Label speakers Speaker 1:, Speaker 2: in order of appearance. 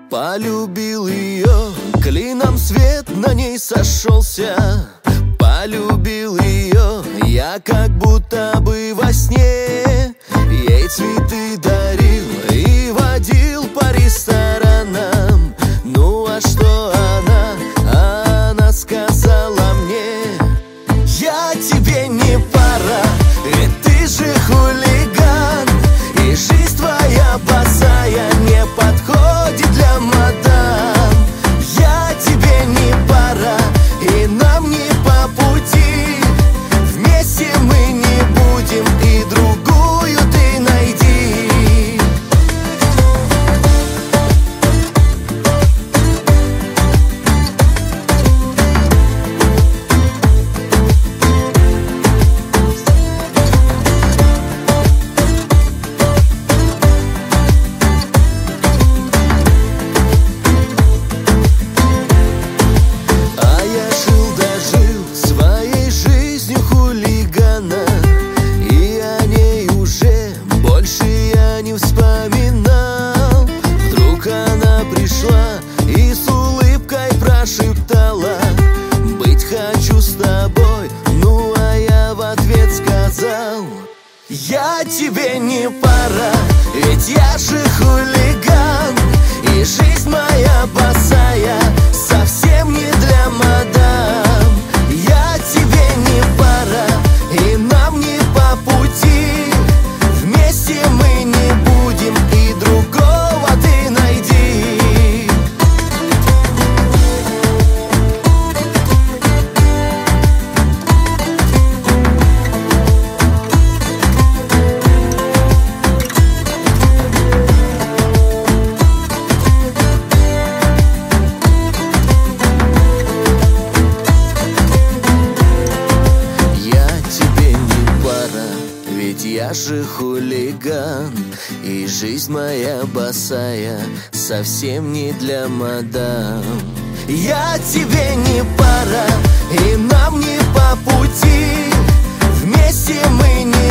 Speaker 1: Полюбил ее, клином свет на ней сошелся. Полюбил ее, я как будто бы во сне. Ей цветы дарил и водил по ресторанам. Ну а что она сказала мне: я тебе не пара, ведь ты же хулиган. И жизнь твоя босая не подходит для мадам. Я тебе не пара, и нам не по пути. Вместе мы не будем, и другую ты найди. И о ней уже больше я не вспоминал. Вдруг она пришла и с улыбкой прошептала: быть хочу с тобой. Ну а я в ответ сказал: я тебе не пара, ведь я же хулиган. И жизнь моя босая совсем не для мадам. Я тебе не пара, и нам не по пути. Вместе мы не будем, и другого ты найди. Я же хулиган, и жизнь моя босая совсем не для мадам. Я тебе не пара, и нам не по пути. Вместе мы не